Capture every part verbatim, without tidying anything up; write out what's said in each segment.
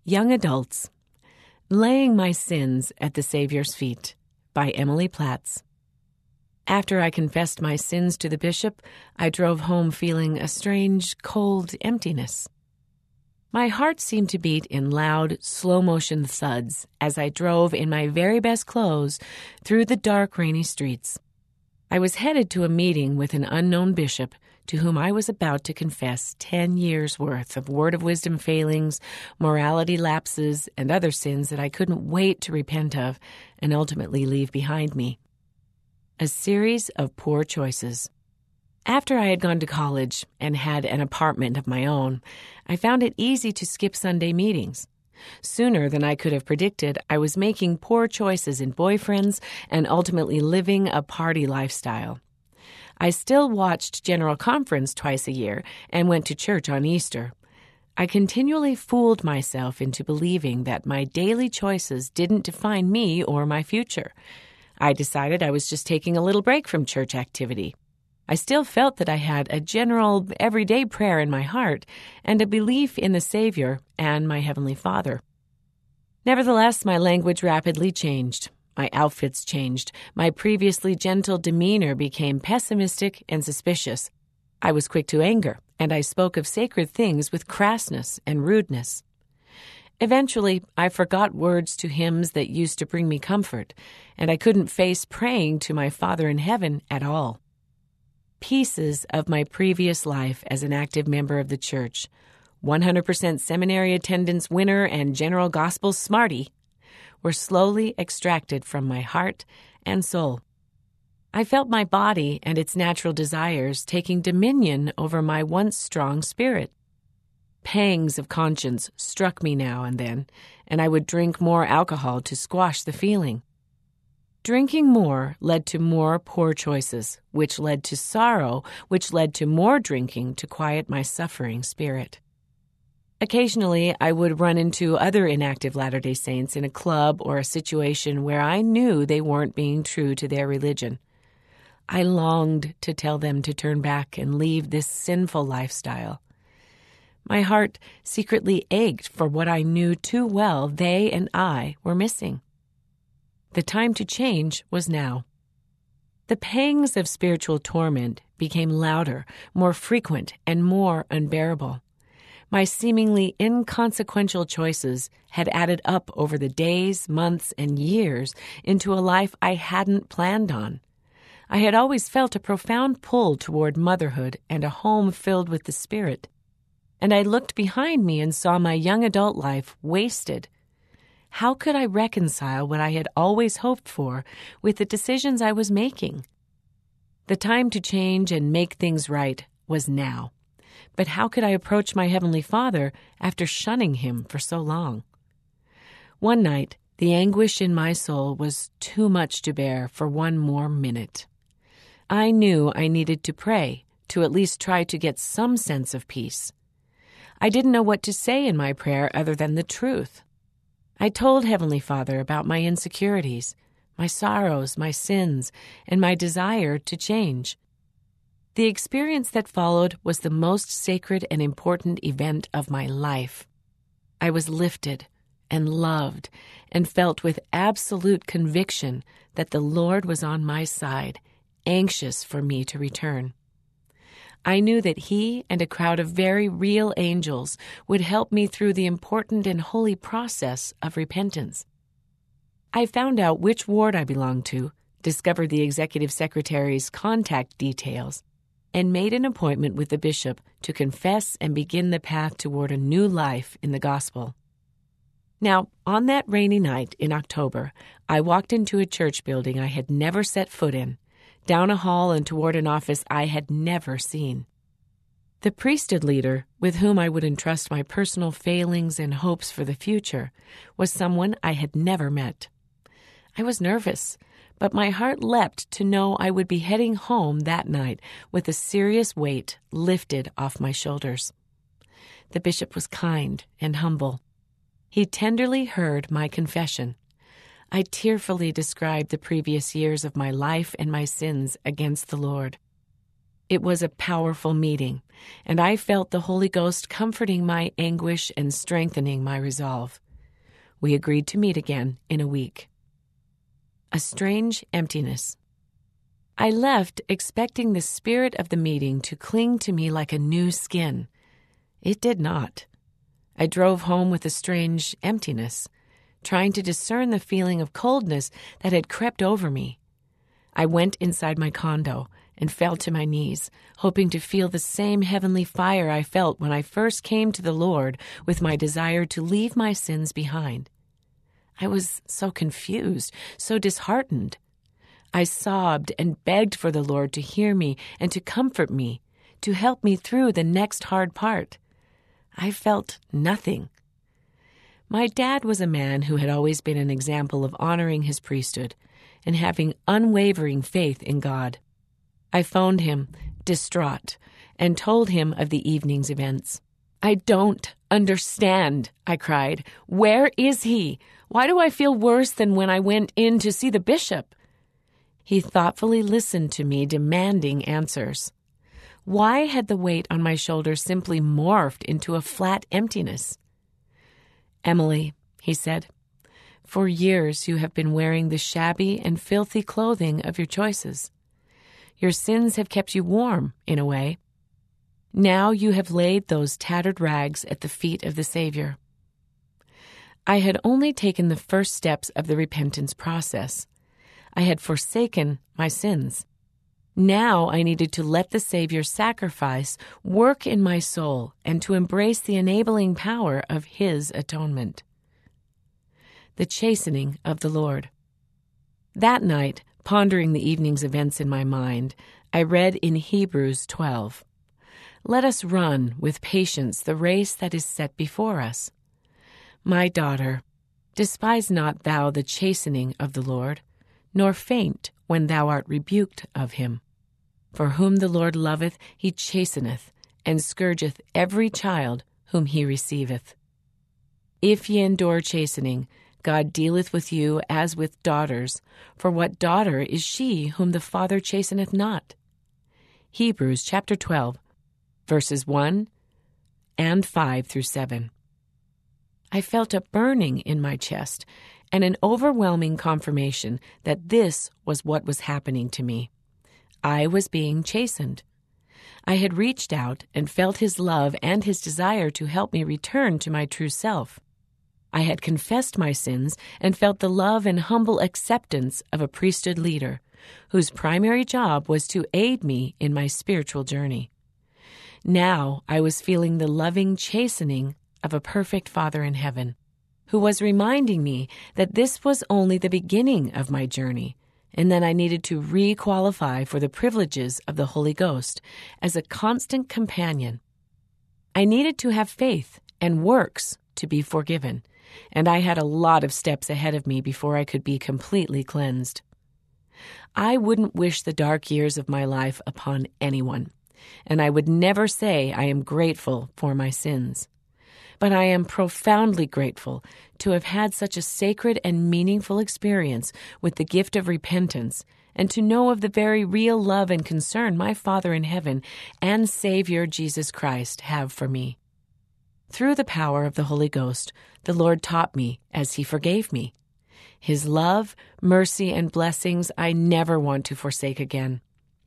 Young Adults, Laying My Sins at the Savior's Feet by Emily Platts. After I confessed my sins to the bishop, I drove home feeling a strange, cold emptiness. My heart seemed to beat in loud, slow-motion thuds as I drove in my very best clothes through the dark, rainy streets. I was headed to a meeting with an unknown bishop to whom I was about to confess ten years' worth of word of wisdom failings, morality lapses, and other sins that I couldn't wait to repent of and ultimately leave behind me. A series of poor choices. After I had gone to college and had an apartment of my own, I found it easy to skip Sunday meetings. Sooner than I could have predicted, I was making poor choices in boyfriends and ultimately living a party lifestyle. I still watched General Conference twice a year and went to church on Easter. I continually fooled myself into believing that my daily choices didn't define me or my future. I decided I was just taking a little break from church activity. I still felt that I had a general, everyday prayer in my heart and a belief in the Savior and my Heavenly Father. Nevertheless, my language rapidly changed. My outfits changed. My previously gentle demeanor became pessimistic and suspicious. I was quick to anger, and I spoke of sacred things with crassness and rudeness. Eventually, I forgot words to hymns that used to bring me comfort, and I couldn't face praying to my Father in heaven at all. Pieces of my previous life as an active member of the church, one hundred percent seminary attendance winner and general gospel smarty, were slowly extracted from my heart and soul. I felt my body and its natural desires taking dominion over my once strong spirit. Pangs of conscience struck me now and then, and I would drink more alcohol to squash the feeling. Drinking more led to more poor choices, which led to sorrow, which led to more drinking to quiet my suffering spirit. Occasionally, I would run into other inactive Latter-day Saints in a club or a situation where I knew they weren't being true to their religion. I longed to tell them to turn back and leave this sinful lifestyle. My heart secretly ached for what I knew too well they and I were missing. The time to change was now. The pangs of spiritual torment became louder, more frequent, and more unbearable. My seemingly inconsequential choices had added up over the days, months, and years into a life I hadn't planned on. I had always felt a profound pull toward motherhood and a home filled with the Spirit. And I looked behind me and saw my young adult life wasted. How could I reconcile what I had always hoped for with the decisions I was making? The time to change and make things right was now. But how could I approach my Heavenly Father after shunning Him for so long? One night, the anguish in my soul was too much to bear for one more minute. I knew I needed to pray to at least try to get some sense of peace. I didn't know what to say in my prayer other than the truth. I told Heavenly Father about my insecurities, my sorrows, my sins, and my desire to change. The experience that followed was the most sacred and important event of my life. I was lifted and loved and felt with absolute conviction that the Lord was on my side, anxious for me to return. I knew that He and a crowd of very real angels would help me through the important and holy process of repentance. I found out which ward I belonged to, discovered the executive secretary's contact details, and made an appointment with the bishop to confess and begin the path toward a new life in the gospel. Now, on that rainy night in October, I walked into a church building I had never set foot in, down a hall and toward an office I had never seen. The priesthood leader, with whom I would entrust my personal failings and hopes for the future, was someone I had never met. I was nervous, but my heart leapt to know I would be heading home that night with a serious weight lifted off my shoulders. The bishop was kind and humble. He tenderly heard my confession. I tearfully described the previous years of my life and my sins against the Lord. It was a powerful meeting, and I felt the Holy Ghost comforting my anguish and strengthening my resolve. We agreed to meet again in a week. A strange emptiness. I left expecting the spirit of the meeting to cling to me like a new skin. It did not. I drove home with a strange emptiness, trying to discern the feeling of coldness that had crept over me. I went inside my condo and fell to my knees, hoping to feel the same heavenly fire I felt when I first came to the Lord with my desire to leave my sins behind. I was so confused, so disheartened. I sobbed and begged for the Lord to hear me and to comfort me, to help me through the next hard part. I felt nothing. My dad was a man who had always been an example of honoring his priesthood and having unwavering faith in God. I phoned him, distraught, and told him of the evening's events. "I don't understand," I cried. "Where is he? Why do I feel worse than when I went in to see the bishop?" He thoughtfully listened to me, demanding answers. Why had the weight on my shoulders simply morphed into a flat emptiness? "Emily," he said, "for years you have been wearing the shabby and filthy clothing of your choices. Your sins have kept you warm, in a way. Now you have laid those tattered rags at the feet of the Savior." I had only taken the first steps of the repentance process. I had forsaken my sins. Now I needed to let the Savior's sacrifice work in my soul and to embrace the enabling power of His atonement. The chastening of the Lord. That night, pondering the evening's events in my mind, I read in Hebrews twelve, "Let us run with patience the race that is set before us. My daughter, despise not thou the chastening of the Lord, nor faint when thou art rebuked of him. For whom the Lord loveth, he chasteneth, and scourgeth every child whom he receiveth. If ye endure chastening, God dealeth with you as with daughters, for what daughter is she whom the Father chasteneth not?" Hebrews chapter twelve, verses one and five through seven. I felt a burning in my chest and an overwhelming confirmation that this was what was happening to me. I was being chastened. I had reached out and felt His love and His desire to help me return to my true self. I had confessed my sins and felt the love and humble acceptance of a priesthood leader, whose primary job was to aid me in my spiritual journey. Now I was feeling the loving chastening of a perfect Father in heaven, who was reminding me that this was only the beginning of my journey, and that I needed to re-qualify for the privileges of the Holy Ghost as a constant companion. I needed to have faith and works to be forgiven, and I had a lot of steps ahead of me before I could be completely cleansed. I wouldn't wish the dark years of my life upon anyone, and I would never say I am grateful for my sins. But I am profoundly grateful to have had such a sacred and meaningful experience with the gift of repentance, and to know of the very real love and concern my Father in heaven and Savior Jesus Christ have for me. Through the power of the Holy Ghost, the Lord taught me as He forgave me. His love, mercy, and blessings I never want to forsake again.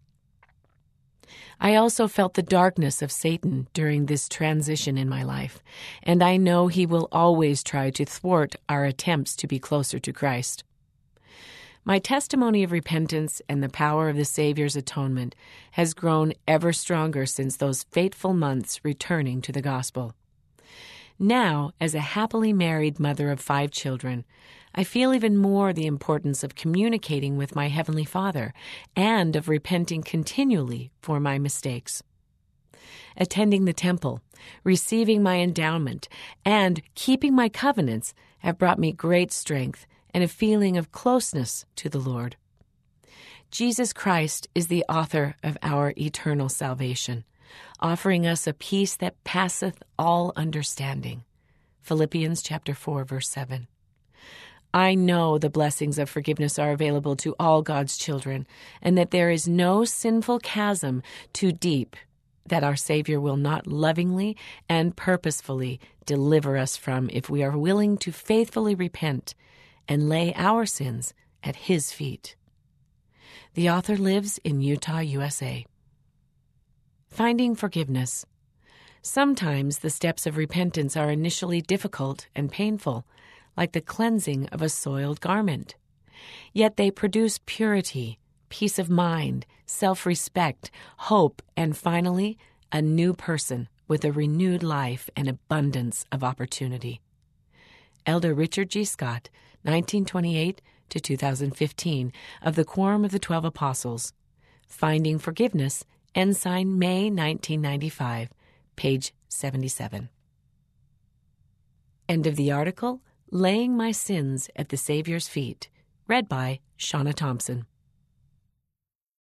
I also felt the darkness of Satan during this transition in my life, and I know he will always try to thwart our attempts to be closer to Christ. My testimony of repentance and the power of the Savior's atonement has grown ever stronger since those fateful months returning to the gospel. Now, as a happily married mother of five children, I feel even more the importance of communicating with my Heavenly Father and of repenting continually for my mistakes. Attending the temple, receiving my endowment, and keeping my covenants have brought me great strength and a feeling of closeness to the Lord. Jesus Christ is the author of our eternal salvation, offering us a peace that passeth all understanding. Philippians chapter four, verse seven. I know the blessings of forgiveness are available to all God's children, and that there is no sinful chasm too deep that our Savior will not lovingly and purposefully deliver us from if we are willing to faithfully repent and lay our sins at His feet. The author lives in Utah, U S A. Finding forgiveness. Sometimes the steps of repentance are initially difficult and painful, like the cleansing of a soiled garment. Yet they produce purity, peace of mind, self-respect, hope, and finally, a new person with a renewed life and abundance of opportunity. Elder Richard G. Scott, nineteen twenty-eight to two thousand fifteen, of the Quorum of the Twelve Apostles. Finding Forgiveness, Ensign, May nineteen ninety-five, page seventy-seven. End of the article, Laying My Sins at the Savior's Feet, read by Shauna Thompson.